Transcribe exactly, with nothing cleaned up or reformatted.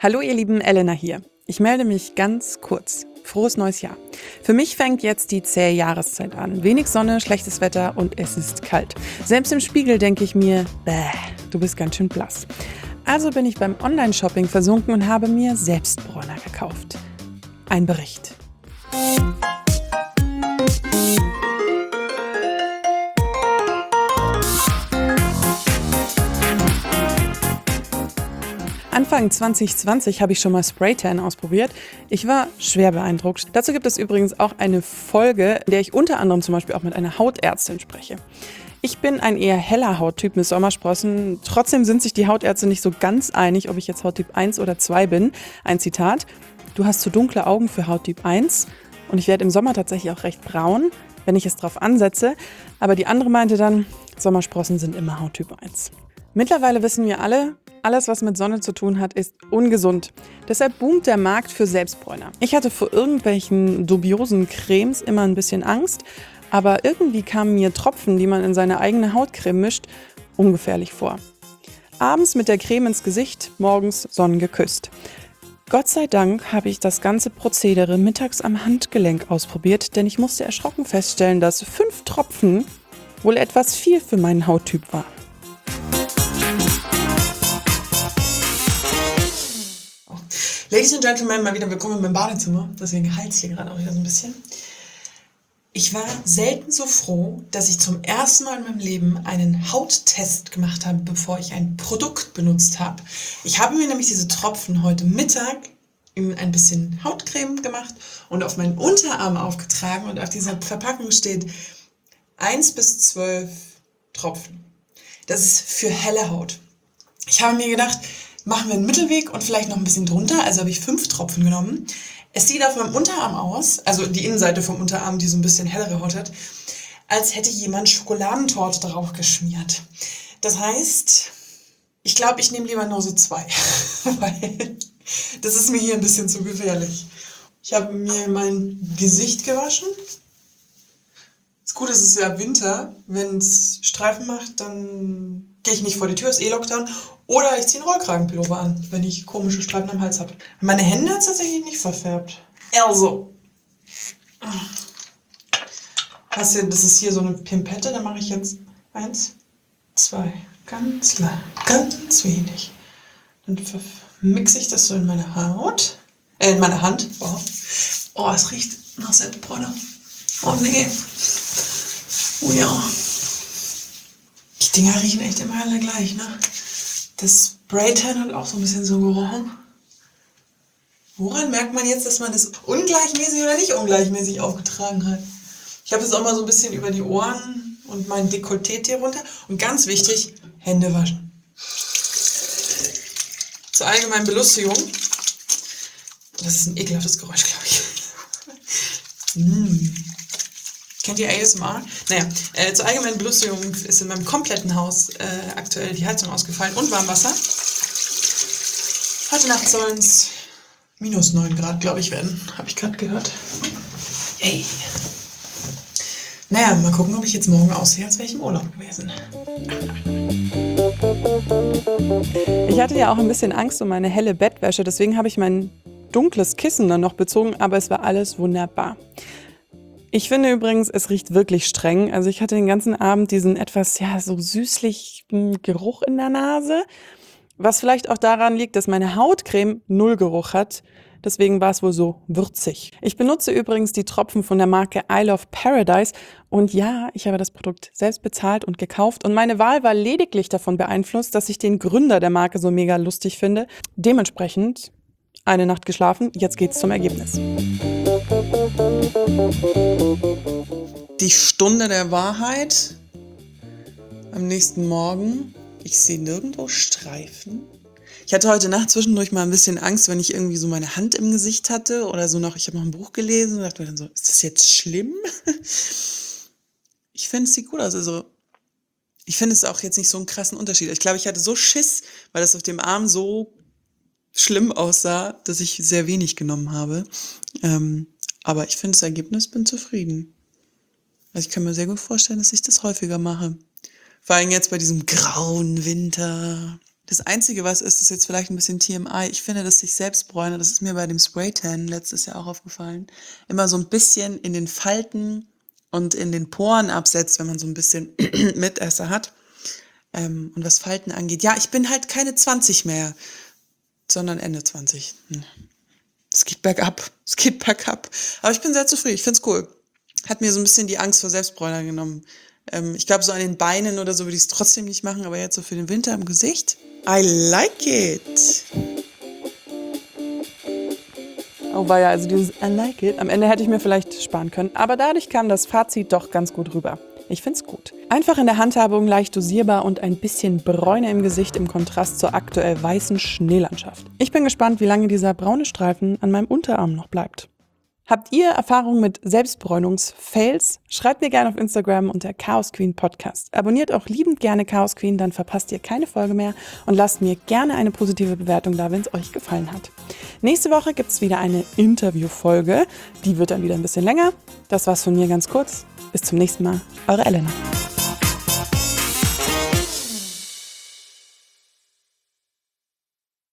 Hallo ihr Lieben, Elena hier. Ich melde mich ganz kurz. Frohes neues Jahr. Für mich fängt jetzt die zähe Jahreszeit an. Wenig Sonne, schlechtes Wetter und es ist kalt. Selbst im Spiegel denke ich mir, bäh, du bist ganz schön blass. Also bin ich beim Online-Shopping versunken und habe mir Selbstbräuner gekauft. Ein Bericht. Anfang zwanzig zwanzig habe ich schon mal Spraytan ausprobiert. Ich war schwer beeindruckt. Dazu gibt es übrigens auch eine Folge, in der ich unter anderem zum Beispiel auch mit einer Hautärztin spreche. Ich bin ein eher heller Hauttyp mit Sommersprossen. Trotzdem sind sich die Hautärzte nicht so ganz einig, ob ich jetzt Hauttyp eins oder zwei bin. Ein Zitat: Du hast zu dunkle Augen für Hauttyp eins und ich werde im Sommer tatsächlich auch recht braun, wenn ich es drauf ansetze. Aber die andere meinte dann, Sommersprossen sind immer Hauttyp eins. Mittlerweile wissen wir alle, alles, was mit Sonne zu tun hat, ist ungesund. Deshalb boomt der Markt für Selbstbräuner. Ich hatte vor irgendwelchen dubiosen Cremes immer ein bisschen Angst, aber irgendwie kamen mir Tropfen, die man in seine eigene Hautcreme mischt, ungefährlich vor. Abends mit der Creme ins Gesicht, morgens sonnengeküsst. Gott sei Dank habe ich das ganze Prozedere mittags am Handgelenk ausprobiert, denn ich musste erschrocken feststellen, dass fünf Tropfen wohl etwas viel für meinen Hauttyp war. Ladies and Gentlemen, mal wieder willkommen in meinem Badezimmer. Deswegen Hals hier gerade auch wieder so ein bisschen. Ich war selten so froh, dass ich zum ersten Mal in meinem Leben einen Hauttest gemacht habe, bevor ich ein Produkt benutzt habe. Ich habe mir nämlich diese Tropfen heute Mittag in ein bisschen Hautcreme gemacht und auf meinen Unterarm aufgetragen. Und auf dieser Verpackung steht eins bis zwölf Tropfen. Das ist für helle Haut. Ich habe mir gedacht, machen wir einen Mittelweg und vielleicht noch ein bisschen drunter. Also habe ich fünf Tropfen genommen. Es sieht auf meinem Unterarm aus, also die Innenseite vom Unterarm, die so ein bisschen hellere Haut hat, als hätte jemand Schokoladentorte drauf geschmiert. Das heißt, ich glaube, ich nehme lieber nur so zwei, weil das ist mir hier ein bisschen zu gefährlich. Ich habe mir mein Gesicht gewaschen. Das Gute ist, es ist ja Winter. Wenn es Streifen macht, dann gehe ich nicht vor die Tür, ist eh Lockdown. Oder ich ziehe einen Rollkragenpullover an, wenn ich komische Streifen am Hals habe. Meine Hände hat es tatsächlich nicht verfärbt. Also. Das ist hier so eine Pimpette, da mache ich jetzt eins, zwei, ganz lang, ganz wenig. Dann mixe ich das so in meine Haut, äh, in meine Hand. Wow. Oh, es riecht nach Selbstbräuner. Oh nee. Oh ja. Die Dinger riechen echt immer alle gleich, ne? Das Spraytan hat auch so ein bisschen so gerochen. Woran merkt man jetzt, dass man das ungleichmäßig oder nicht ungleichmäßig aufgetragen hat? Ich habe es auch mal so ein bisschen über die Ohren und mein Dekolleté hier runter. Und ganz wichtig, Hände waschen. Zur allgemeinen Belustigung. Das ist ein ekelhaftes Geräusch, glaube ich. mm. Kennt ihr A S M R? Naja, äh, zur allgemeinen Belustigung ist in meinem kompletten Haus äh, aktuell die Heizung ausgefallen und Warmwasser. Heute Nacht sollen es minus neun Grad, glaube ich, werden. Habe ich gerade gehört. Yay. Naja, mal gucken, ob ich jetzt morgen aussehe, als wäre ich im Urlaub gewesen. Ich hatte ja auch ein bisschen Angst um meine helle Bettwäsche, deswegen habe ich mein dunkles Kissen dann noch bezogen, aber es war alles wunderbar. Ich finde übrigens, es riecht wirklich streng. Also ich hatte den ganzen Abend diesen etwas, ja, so süßlichen Geruch in der Nase, was vielleicht auch daran liegt, dass meine Hautcreme null Geruch hat. Deswegen war es wohl so würzig. Ich benutze übrigens die Tropfen von der Marke Isle of Paradise und ja, ich habe das Produkt selbst bezahlt und gekauft und meine Wahl war lediglich davon beeinflusst, dass ich den Gründer der Marke so mega lustig finde. Dementsprechend eine Nacht geschlafen, jetzt geht's zum Ergebnis. Die Stunde der Wahrheit am nächsten Morgen. Ich sehe nirgendwo Streifen. Ich hatte heute Nacht zwischendurch mal ein bisschen Angst, wenn ich irgendwie so meine Hand im Gesicht hatte oder so noch, ich habe noch ein Buch gelesen und dachte mir dann so, ist das jetzt schlimm? Ich finde, es sieht gut aus. Also, ich finde es auch jetzt nicht so einen krassen Unterschied. Ich glaube, ich hatte so Schiss, weil das auf dem Arm so schlimm aussah, dass ich sehr wenig genommen habe. Ähm, aber ich finde das Ergebnis, bin zufrieden. Also ich kann mir sehr gut vorstellen, dass ich das häufiger mache. Vor allem jetzt bei diesem grauen Winter. Das Einzige, was ist, ist jetzt vielleicht ein bisschen T M I. Ich finde, dass sich Selbstbräuner, das ist mir bei dem Spraytan letztes Jahr auch aufgefallen, immer so ein bisschen in den Falten und in den Poren absetzt, wenn man so ein bisschen Mitesser hat. Ähm, und was Falten angeht, ja, ich bin halt keine zwanzig mehr, sondern Ende zwanzig. Hm. Es geht bergab, es geht bergab. Aber ich bin sehr zufrieden, ich finde es cool. Hat mir so ein bisschen die Angst vor Selbstbräuner genommen. Ähm, ich glaube, so an den Beinen oder so würde ich es trotzdem nicht machen, aber jetzt so für den Winter im Gesicht, I like it. Oh war ja, also dieses I like it. Am Ende hätte ich mir vielleicht sparen können, aber dadurch kam das Fazit doch ganz gut rüber. Ich find's gut. Einfach in der Handhabung, leicht dosierbar und ein bisschen Bräune im Gesicht im Kontrast zur aktuell weißen Schneelandschaft. Ich bin gespannt, wie lange dieser braune Streifen an meinem Unterarm noch bleibt. Habt ihr Erfahrung mit Selbstbräunungs-Fails? Schreibt mir gerne auf Instagram unter Chaos Queen Podcast. Abonniert auch liebend gerne Chaos Queen, dann verpasst ihr keine Folge mehr und lasst mir gerne eine positive Bewertung da, wenn es euch gefallen hat. Nächste Woche gibt es wieder eine Interviewfolge. Die wird dann wieder ein bisschen länger. Das war's von mir ganz kurz. Bis zum nächsten Mal. Eure Elena.